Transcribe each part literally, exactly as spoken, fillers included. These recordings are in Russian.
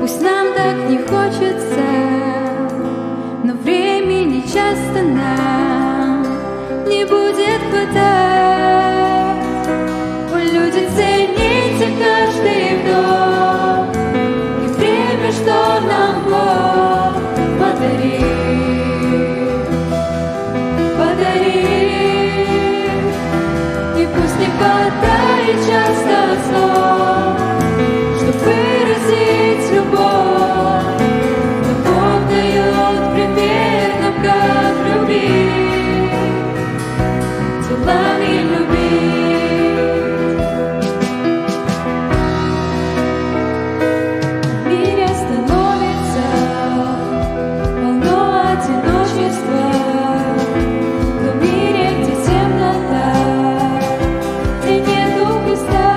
Пусть нам так не хочется, но времени часто нам не будет хватать. О, люди, цените каждый вдох и время, что нам Бог подарил, подарил. И пусть не хватает часто слов, чтоб выразить любовь, но Бог дает пример нам, как любить, делами любить. В мире становится полно одиночества, в мире, где темнота, где нету Христа.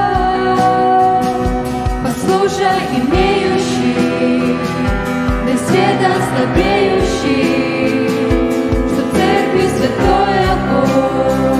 Послушай, имеющий, да света слабеющий, что в церкви святой огонь